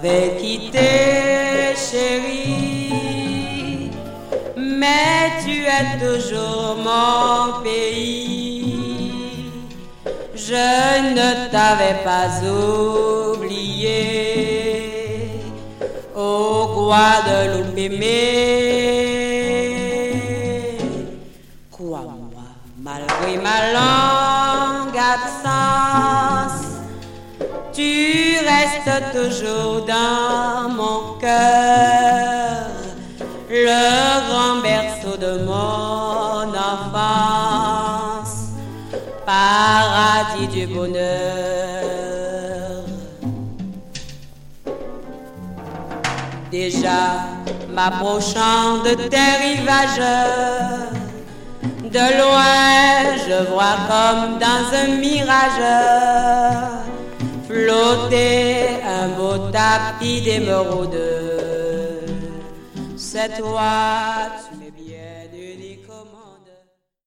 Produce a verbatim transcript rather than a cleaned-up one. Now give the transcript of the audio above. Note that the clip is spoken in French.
t'avais quitté, chérie, mais tu es toujours mon pays. Je ne t'avais pas oublié, ô Guadeloupe aimée. Crois-moi, malgré ma longue absence, tu restes toujours dans mon cœur, le grand berceau de mon enfance, paradis du bonheur. Déjà m'approchant de tes rivages, de loin je vois comme dans un mirage flotter un beau tapis d'émeraude. C'est toi, tu m'es bien.